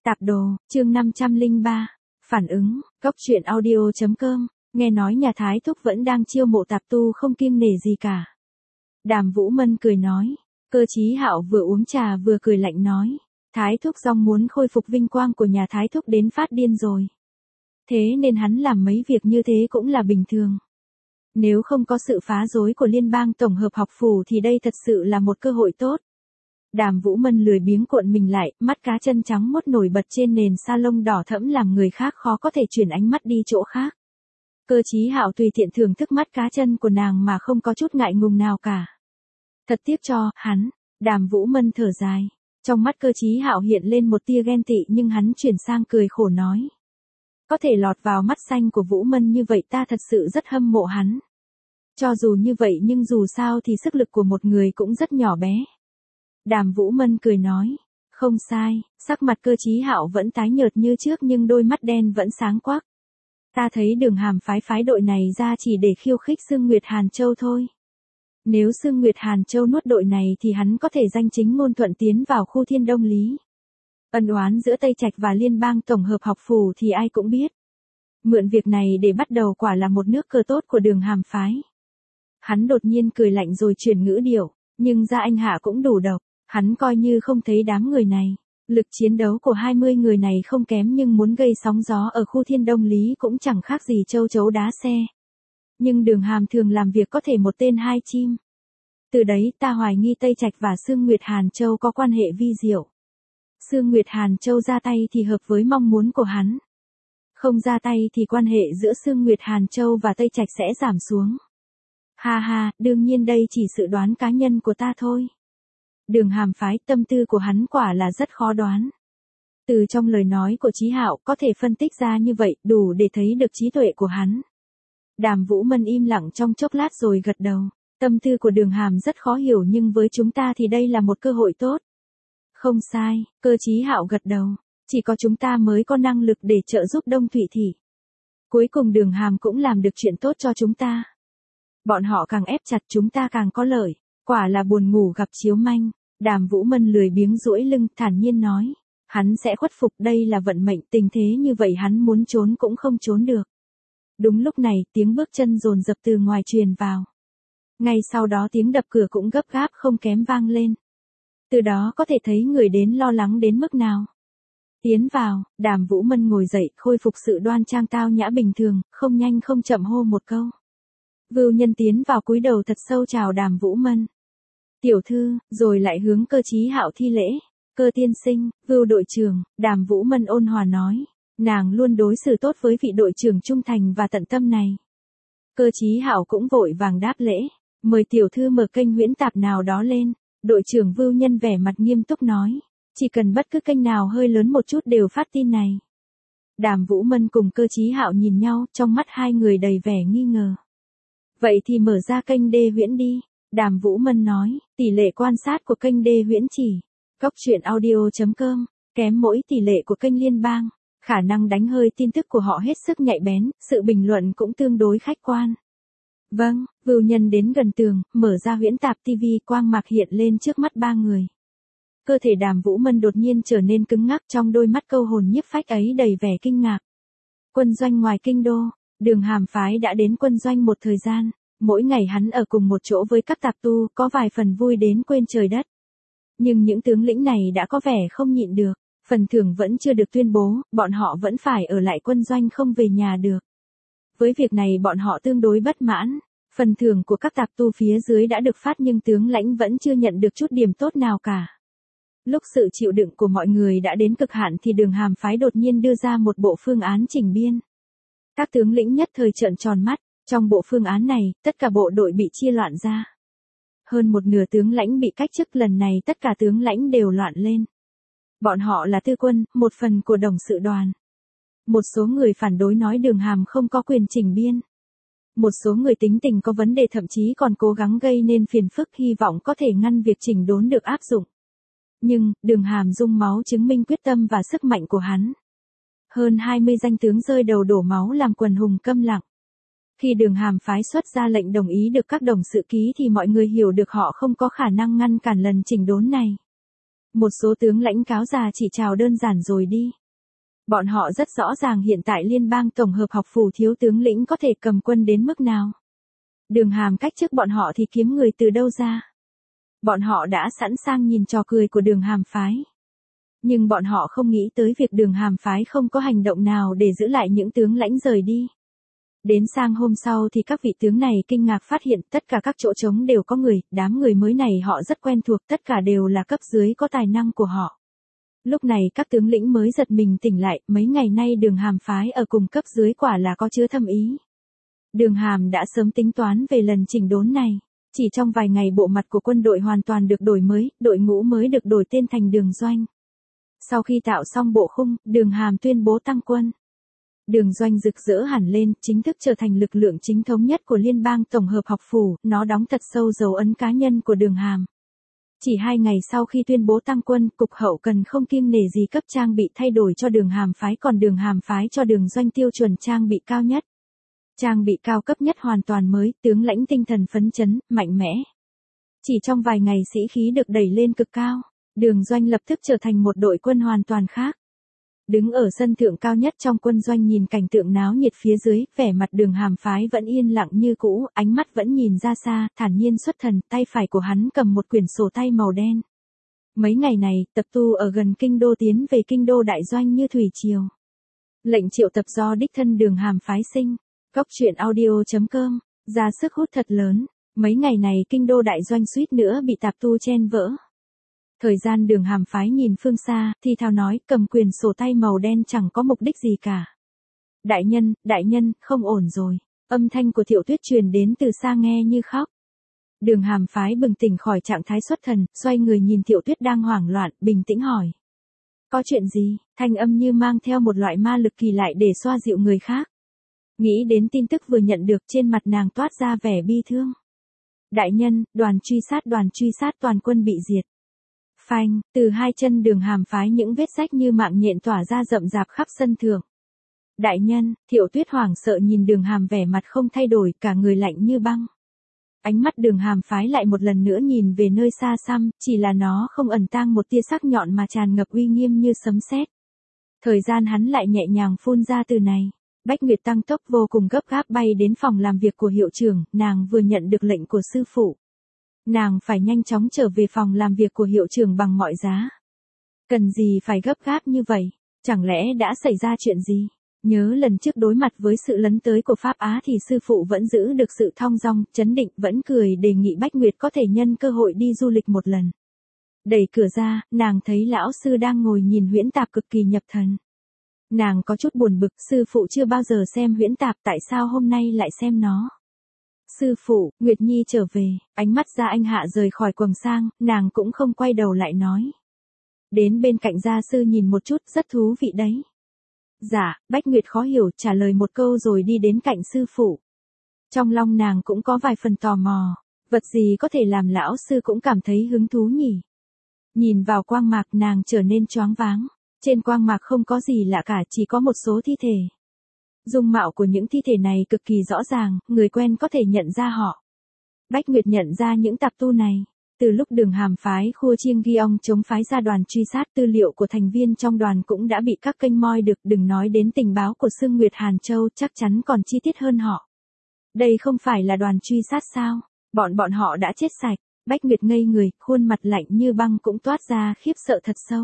Tạp đồ, chương 503. Phản ứng, Cốc truyện audio.com, nghe nói nhà Thái Thúc vẫn đang chiêu mộ tạp tu không kiêng nể gì cả. Đàm Vũ Mân cười nói, Cơ Chí Hạo vừa uống trà vừa cười lạnh nói, Thái Thúc Dòng muốn khôi phục vinh quang của nhà Thái Thúc đến phát điên rồi. Thế nên hắn làm mấy việc như thế cũng là bình thường. Nếu không có sự phá rối của Liên bang Tổng hợp học phủ thì đây thật sự là một cơ hội tốt. Đàm Vũ Mân lười biếng cuộn mình lại, mắt cá chân trắng muốt nổi bật trên nền sa lông đỏ thẫm làm người khác khó có thể chuyển ánh mắt đi chỗ khác. Cơ Chí Hạo tùy tiện thưởng thức mắt cá chân của nàng mà không có chút ngại ngùng nào cả. Thật tiếc cho hắn, Đàm Vũ Mân thở dài. Trong mắt Cơ Chí Hạo hiện lên một tia ghen tị nhưng hắn chuyển sang cười khổ nói. Có thể lọt vào mắt xanh của Vũ Mân như vậy ta thật sự rất hâm mộ hắn. Cho dù như vậy nhưng dù sao thì sức lực của một người cũng rất nhỏ bé. Đàm Vũ Mân cười nói, không sai, sắc mặt Cơ Chí Hạo vẫn tái nhợt như trước nhưng đôi mắt đen vẫn sáng quắc. Ta thấy Đường Hàm phái đội này ra chỉ để khiêu khích Sương Nguyệt Hàn Châu thôi. Nếu Sương Nguyệt Hàn Châu nuốt đội này thì hắn có thể danh chính ngôn thuận tiến vào khu Thiên Đông Lý. Ân oán giữa Tây Trạch và Liên bang Tổng hợp học phủ thì ai cũng biết. Mượn việc này để bắt đầu quả là một nước cờ tốt của Đường Hàm phái. Hắn đột nhiên cười lạnh rồi chuyển ngữ điệu, nhưng Gia Anh Hạ cũng đủ độc. Hắn coi như không thấy đám người này. Lực chiến đấu của 20 người này không kém nhưng muốn gây sóng gió ở khu Thiên Đông Lý cũng chẳng khác gì châu chấu đá xe. Nhưng Đường Hàm thường làm việc có thể một tên hai chim. Từ đấy ta hoài nghi Tây Trạch và Sương Nguyệt Hàn Châu có quan hệ vi diệu. Sương Nguyệt Hàn Châu ra tay thì hợp với mong muốn của hắn. Không ra tay thì quan hệ giữa Sương Nguyệt Hàn Châu và Tây Trạch sẽ giảm xuống. Ha ha, đương nhiên đây chỉ dự đoán cá nhân của ta thôi. Đường Hàm phái tâm tư của hắn quả là rất khó đoán. Từ trong lời nói của Chí Hạo có thể phân tích ra như vậy đủ để thấy được trí tuệ của hắn. Đàm Vũ Mân im lặng trong chốc lát rồi gật đầu. Tâm tư của Đường Hàm rất khó hiểu nhưng với chúng ta thì đây là một cơ hội tốt. Không sai, Cơ Chí Hạo gật đầu. Chỉ có chúng ta mới có năng lực để trợ giúp Đông Thủy Thị. Cuối cùng Đường Hàm cũng làm được chuyện tốt cho chúng ta. Bọn họ càng ép chặt chúng ta càng có lợi. Quả là buồn ngủ gặp chiếu manh. Đàm Vũ Mân lười biếng duỗi lưng thản nhiên nói. Hắn sẽ khuất phục, đây là vận mệnh, tình thế như vậy hắn muốn trốn cũng không trốn được. Đúng lúc này tiếng bước chân dồn dập từ ngoài truyền vào. Ngay sau đó tiếng đập cửa cũng gấp gáp không kém vang lên. Từ đó có thể thấy người đến lo lắng đến mức nào. Tiến vào, Đàm Vũ Mân ngồi dậy khôi phục sự đoan trang tao nhã bình thường, không nhanh không chậm hô một câu. Vưu Nhân tiến vào cúi đầu thật sâu chào Đàm Vũ Mân. Tiểu thư, rồi lại hướng Cơ Chí Hạo thi lễ. Cơ tiên sinh, Vưu đội trưởng, Đàm Vũ Mân ôn hòa nói. Nàng luôn đối xử tốt với vị đội trưởng trung thành và tận tâm này. Cơ Chí Hạo cũng vội vàng đáp lễ. Mời tiểu thư mở kênh huyễn tạp nào đó lên. Đội trưởng Vưu Nhân vẻ mặt nghiêm túc nói. Chỉ cần bất cứ kênh nào hơi lớn một chút đều phát tin này. Đàm Vũ Mân cùng Cơ Chí Hạo nhìn nhau, trong mắt hai người đầy vẻ nghi ngờ. Vậy thì mở ra kênh Đê Huyễn đi. Đàm Vũ Mân nói, tỷ lệ quan sát của kênh Đê Huyễn chỉ. Cốc truyện audio.com, kém mỗi tỷ lệ của kênh Liên bang. Khả năng đánh hơi tin tức của họ hết sức nhạy bén, sự bình luận cũng tương đối khách quan. Vâng, Vưu Nhân đến gần tường, mở ra huyễn tạp TV, quang mạc hiện lên trước mắt ba người. Cơ thể Đàm Vũ Mân đột nhiên trở nên cứng ngắc, trong đôi mắt câu hồn nhiếp phách ấy đầy vẻ kinh ngạc. Quân doanh ngoài kinh đô, Đường Hàm phái đã đến quân doanh một thời gian. Mỗi ngày hắn ở cùng một chỗ với các tạp tu, có vài phần vui đến quên trời đất. Nhưng những tướng lĩnh này đã có vẻ không nhịn được. Phần thưởng vẫn chưa được tuyên bố, bọn họ vẫn phải ở lại quân doanh không về nhà được. Với việc này bọn họ tương đối bất mãn. Phần thưởng của các tạp tu phía dưới đã được phát nhưng tướng lãnh vẫn chưa nhận được chút điểm tốt nào cả. Lúc sự chịu đựng của mọi người đã đến cực hạn thì Đường Hàm phái đột nhiên đưa ra một bộ phương án chỉnh biên. Các tướng lĩnh nhất thời trợn tròn mắt. Trong bộ phương án này, tất cả bộ đội bị chia loạn ra. Hơn một nửa tướng lãnh bị cách chức, lần này tất cả tướng lãnh đều loạn lên. Bọn họ là tư quân, một phần của đồng sự đoàn. Một số người phản đối nói Đường Hàm không có quyền chỉnh biên. Một số người tính tình có vấn đề thậm chí còn cố gắng gây nên phiền phức hy vọng có thể ngăn việc chỉnh đốn được áp dụng. Nhưng, Đường Hàm dung máu chứng minh quyết tâm và sức mạnh của hắn. Hơn 20 danh tướng rơi đầu đổ máu làm quần hùng câm lặng. Khi Đường Hàm phái xuất ra lệnh đồng ý được các đồng sự ký thì mọi người hiểu được họ không có khả năng ngăn cản lần chỉnh đốn này. Một số tướng lãnh cáo già chỉ chào đơn giản rồi đi. Bọn họ rất rõ ràng hiện tại liên bang tổng hợp học phủ thiếu tướng lĩnh có thể cầm quân đến mức nào. Đường Hàm cách trước bọn họ thì kiếm người từ đâu ra. Bọn họ đã sẵn sàng nhìn trò cười của Đường Hàm phái. Nhưng bọn họ không nghĩ tới việc Đường Hàm phái không có hành động nào để giữ lại những tướng lãnh rời đi. Đến sang hôm sau thì các vị tướng này kinh ngạc phát hiện tất cả các chỗ trống đều có người, đám người mới này họ rất quen thuộc, tất cả đều là cấp dưới có tài năng của họ. Lúc này các tướng lĩnh mới giật mình tỉnh lại, mấy ngày nay Đường Hàm phái ở cùng cấp dưới quả là có chứa thâm ý. Đường Hàm đã sớm tính toán về lần chỉnh đốn này. Chỉ trong vài ngày bộ mặt của quân đội hoàn toàn được đổi mới, đội ngũ mới được đổi tên thành Đường Doanh. Sau khi tạo xong bộ khung, Đường Hàm tuyên bố tăng quân. Đường Doanh rực rỡ hẳn lên, chính thức trở thành lực lượng chính thống nhất của liên bang tổng hợp học phủ, nó đóng thật sâu dấu ấn cá nhân của Đường Hàm. Chỉ 2 ngày sau khi tuyên bố tăng quân, cục hậu cần không kiêng nể gì cấp trang bị thay đổi cho Đường Hàm phái, còn Đường Hàm phái cho Đường Doanh tiêu chuẩn trang bị cao nhất. Trang bị cao cấp nhất hoàn toàn mới, tướng lãnh tinh thần phấn chấn, mạnh mẽ. Chỉ trong vài ngày sĩ khí được đẩy lên cực cao, Đường Doanh lập tức trở thành một đội quân hoàn toàn khác. Đứng ở sân thượng cao nhất trong quân doanh nhìn cảnh tượng náo nhiệt phía dưới, vẻ mặt Đường Hàm phái vẫn yên lặng như cũ, ánh mắt vẫn nhìn ra xa, thản nhiên xuất thần, tay phải của hắn cầm một quyển sổ tay màu đen. Mấy ngày này, tập tu ở gần kinh đô tiến về kinh đô đại doanh như thủy triều. Lệnh triệu tập do đích thân Đường Hàm phái sinh. Cóc truyện audio.com, ra sức hút thật lớn, mấy ngày này kinh đô đại doanh suýt nữa bị tạp tu chen vỡ. Thời gian Đường Hàm phái nhìn phương xa, thì thào nói, cầm quyền sổ tay màu đen chẳng có mục đích gì cả. Đại nhân, không ổn rồi, âm thanh của Thiệu Tuyết truyền đến từ xa nghe như khóc. Đường Hàm phái bừng tỉnh khỏi trạng thái xuất thần, xoay người nhìn Thiệu Tuyết đang hoảng loạn, bình tĩnh hỏi. Có chuyện gì? Thanh âm như mang theo một loại ma lực kỳ lạ để xoa dịu người khác. Nghĩ đến tin tức vừa nhận được, trên mặt nàng toát ra vẻ bi thương. Đại nhân, đoàn truy sát toàn quân bị diệt. Phanh, từ hai chân Đường Hàm phái những vết rách như mạng nhện tỏa ra rậm rạp khắp sân thượng. Đại nhân, Thiệu Tuyết hoảng sợ nhìn Đường Hàm vẻ mặt không thay đổi, cả người lạnh như băng. Ánh mắt Đường Hàm phái lại một lần nữa nhìn về nơi xa xăm, chỉ là nó không ẩn tang một tia sắc nhọn mà tràn ngập uy nghiêm như sấm sét. Thời gian hắn lại nhẹ nhàng phun ra từ này. Bách Nguyệt tăng tốc vô cùng gấp gáp bay đến phòng làm việc của hiệu trưởng, nàng vừa nhận được lệnh của sư phụ. Nàng phải nhanh chóng trở về phòng làm việc của hiệu trưởng bằng mọi giá. Cần gì phải gấp gáp như vậy? Chẳng lẽ đã xảy ra chuyện gì? Nhớ lần trước đối mặt với sự lấn tới của Pháp Á thì sư phụ vẫn giữ được sự thong dong, chấn định, vẫn cười đề nghị Bách Nguyệt có thể nhân cơ hội đi du lịch một lần. Đẩy cửa ra, nàng thấy lão sư đang ngồi nhìn huyễn tạp cực kỳ nhập thần. Nàng có chút buồn bực, sư phụ chưa bao giờ xem huyễn tạp, tại sao hôm nay lại xem nó? Sư phụ, Nguyệt Nhi trở về, ánh mắt Gia Anh Hạ rời khỏi quầng sang, nàng cũng không quay đầu lại nói. Đến bên cạnh gia sư nhìn một chút, rất thú vị đấy. Dạ, Bách Nguyệt khó hiểu, trả lời một câu rồi đi đến cạnh sư phụ. Trong lòng nàng cũng có vài phần tò mò, vật gì có thể làm lão sư cũng cảm thấy hứng thú nhỉ? Nhìn vào quang mạc nàng trở nên choáng váng. Trên quang mạc không có gì lạ cả, chỉ có một số thi thể. Dung mạo của những thi thể này cực kỳ rõ ràng, người quen có thể nhận ra họ. Bách Nguyệt nhận ra những tạp tu này. Từ lúc Đường Hàm phái Khua Chiêng Ghi Ong chống phái ra đoàn truy sát, tư liệu của thành viên trong đoàn cũng đã bị các kênh moi được, đừng nói đến tình báo của Sương Nguyệt Hàn Châu, chắc chắn còn chi tiết hơn họ. Đây không phải là đoàn truy sát sao? Bọn họ đã chết sạch. Bách Nguyệt ngây người, khuôn mặt lạnh như băng cũng toát ra khiếp sợ thật sâu.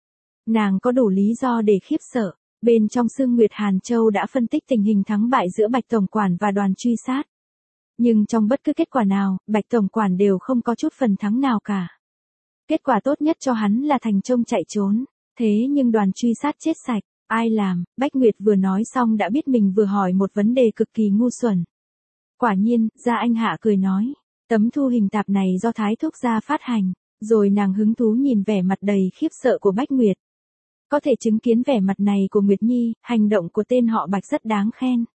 Nàng có đủ lý do để khiếp sợ. Bên trong Sương Nguyệt Hàn Châu đã phân tích tình hình thắng bại giữa Bạch Tổng Quản và đoàn truy sát. Nhưng trong bất cứ kết quả nào, Bạch Tổng Quản đều không có chút phần thắng nào cả. Kết quả tốt nhất cho hắn là thành công chạy trốn. Thế nhưng đoàn truy sát chết sạch, ai làm? Bách Nguyệt vừa nói xong đã biết mình vừa hỏi một vấn đề cực kỳ ngu xuẩn. Quả nhiên, Gia Anh Hạ cười nói, tấm thu hình tạp này do Thái Thúc gia phát hành. Rồi nàng hứng thú nhìn vẻ mặt đầy khiếp sợ của Bách Nguyệt. Có thể chứng kiến vẻ mặt này của Nguyệt Nhi, hành động của tên họ Bạch rất đáng khen.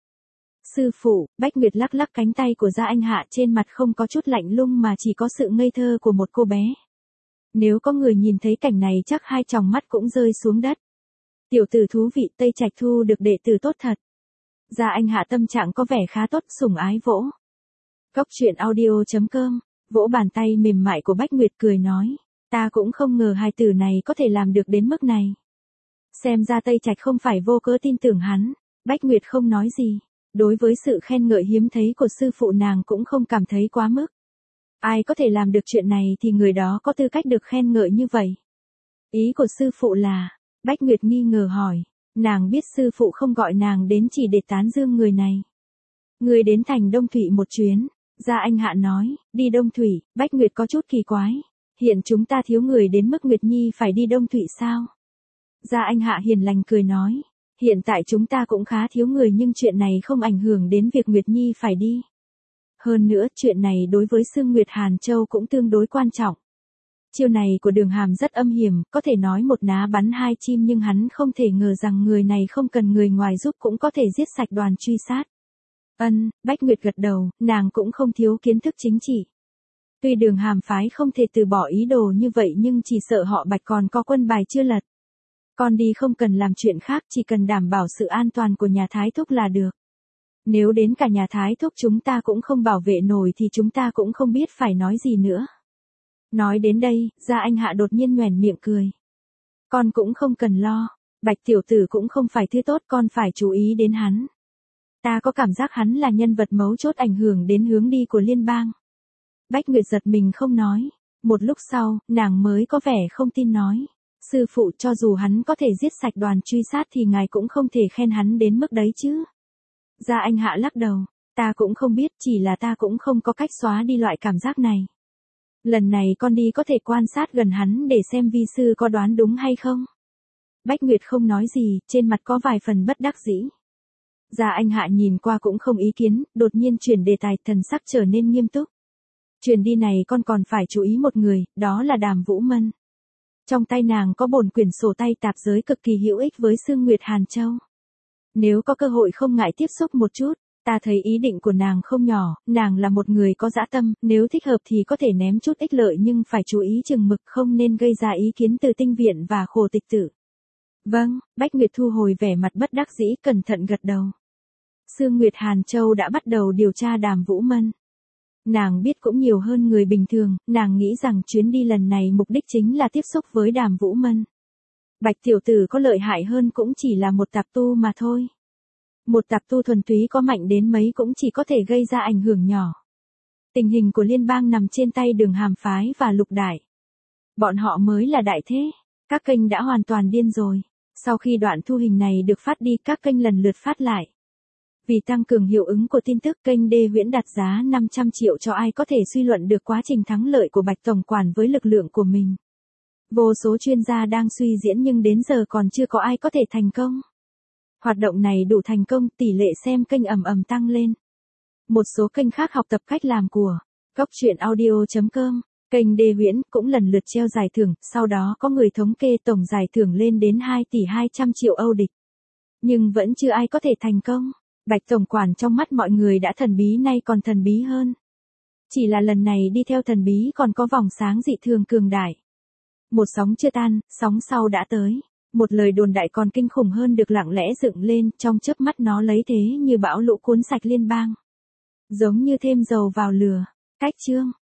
Sư phụ, Bách Nguyệt lắc lắc cánh tay của Gia Anh Hạ, trên mặt không có chút lạnh lùng mà chỉ có sự ngây thơ của một cô bé. Nếu có người nhìn thấy cảnh này chắc hai tròng mắt cũng rơi xuống đất. Tiểu tử thú vị, Tây Trạch thu được đệ tử tốt thật. Gia Anh Hạ tâm trạng có vẻ khá tốt, sủng ái vỗ. Cóc truyện audio.com, vỗ bàn tay mềm mại của Bách Nguyệt cười nói. Ta cũng không ngờ hài tử này có thể làm được đến mức này. Xem ra Tây Trạch không phải vô cớ tin tưởng hắn. Bách Nguyệt không nói gì. Đối với sự khen ngợi hiếm thấy của sư phụ nàng cũng không cảm thấy quá mức. Ai có thể làm được chuyện này thì người đó có tư cách được khen ngợi như vậy. Ý của sư phụ là, Bách Nguyệt nghi ngờ hỏi, nàng biết sư phụ không gọi nàng đến chỉ để tán dương người này. Người đến thành Đông Thụy một chuyến, Gia Anh Hạ nói, đi Đông Thụy. Bách Nguyệt có chút kỳ quái. Hiện chúng ta thiếu người đến mức Nguyệt Nhi phải đi Đông Thụy sao? Gia Anh Hạ hiền lành cười nói, hiện tại chúng ta cũng khá thiếu người nhưng chuyện này không ảnh hưởng đến việc Nguyệt Nhi phải đi. Hơn nữa chuyện này đối với Sương Nguyệt Hàn Châu cũng tương đối quan trọng. Chiêu này của Đường Hàm rất âm hiểm, có thể nói một ná bắn hai chim nhưng hắn không thể ngờ rằng người này không cần người ngoài giúp cũng có thể giết sạch đoàn truy sát. Bách Nguyệt gật đầu, nàng cũng không thiếu kiến thức chính trị. Tuy Đường Hàm phái không thể từ bỏ ý đồ như vậy nhưng chỉ sợ họ Bạch còn có quân bài chưa lật. Con đi không cần làm chuyện khác, chỉ cần đảm bảo sự an toàn của nhà Thái Thúc là được. Nếu đến cả nhà Thái Thúc chúng ta cũng không bảo vệ nổi thì chúng ta cũng không biết phải nói gì nữa. Nói đến đây, Gia Anh Hạ đột nhiên nhoẻn miệng cười. Con cũng không cần lo, Bạch tiểu tử cũng không phải thứ tốt, con phải chú ý đến hắn. Ta có cảm giác hắn là nhân vật mấu chốt ảnh hưởng đến hướng đi của liên bang. Bách Nguyệt giật mình không nói. Một lúc sau, nàng mới có vẻ không tin nói. Sư phụ, cho dù hắn có thể giết sạch đoàn truy sát thì ngài cũng không thể khen hắn đến mức đấy chứ. Gia Anh Hạ lắc đầu. Ta cũng không biết, chỉ là ta cũng không có cách xóa đi loại cảm giác này. Lần này con đi có thể quan sát gần hắn để xem vi sư có đoán đúng hay không. Bách Nguyệt không nói gì, trên mặt có vài phần bất đắc dĩ. Gia Anh Hạ nhìn qua cũng không ý kiến, đột nhiên chuyển đề tài, thần sắc trở nên nghiêm túc. Chuyến đi này con còn phải chú ý một người, đó là Đàm Vũ Mân. Trong tay nàng có bổn quyển sổ tay tạp giới cực kỳ hữu ích với Sương Nguyệt Hàn Châu. Nếu có cơ hội không ngại tiếp xúc một chút, ta thấy ý định của nàng không nhỏ, nàng là một người có dã tâm, nếu thích hợp thì có thể ném chút ích lợi nhưng phải chú ý chừng mực, không nên gây ra ý kiến từ tinh viện và Khổ Tịch Tử. Vâng, Bách Nguyệt thu hồi vẻ mặt bất đắc dĩ, cẩn thận gật đầu. Sương Nguyệt Hàn Châu đã bắt đầu điều tra Đàm Vũ Mân. Nàng biết cũng nhiều hơn người bình thường, nàng nghĩ rằng chuyến đi lần này mục đích chính là tiếp xúc với Đàm Vũ Mân. Bạch tiểu tử có lợi hại hơn cũng chỉ là một tạp tu mà thôi. Một tạp tu thuần túy có mạnh đến mấy cũng chỉ có thể gây ra ảnh hưởng nhỏ. Tình hình của liên bang nằm trên tay Đường Hàm phái và Lục Đại. Bọn họ mới là đại thế. Các kênh đã hoàn toàn điên rồi. Sau khi đoạn thu hình này được phát đi, các kênh lần lượt phát lại. Vì tăng cường hiệu ứng của tin tức, kênh Đê Huyễn đặt giá 500 triệu cho ai có thể suy luận được quá trình thắng lợi của Bạch Tổng Quản với lực lượng của mình. Vô số chuyên gia đang suy diễn nhưng đến giờ còn chưa có ai có thể thành công. Hoạt động này đủ thành công, tỷ lệ xem kênh ầm ầm tăng lên. Một số kênh khác học tập cách làm của Góc Truyện Audio.com, kênh Đê Huyễn cũng lần lượt treo giải thưởng, sau đó có người thống kê tổng giải thưởng lên đến 2 tỷ 200 triệu Âu địch. Nhưng vẫn chưa ai có thể thành công. Bạch Tổng Quản trong mắt mọi người đã thần bí, nay còn thần bí hơn. Chỉ là lần này đi theo thần bí còn có vòng sáng dị thường cường đại. Một sóng chưa tan, sóng sau đã tới. Một lời đồn đại còn kinh khủng hơn được lặng lẽ dựng lên, trong chớp mắt nó lấy thế như bão lũ cuốn sạch liên bang. Giống như thêm dầu vào lửa. Cách chương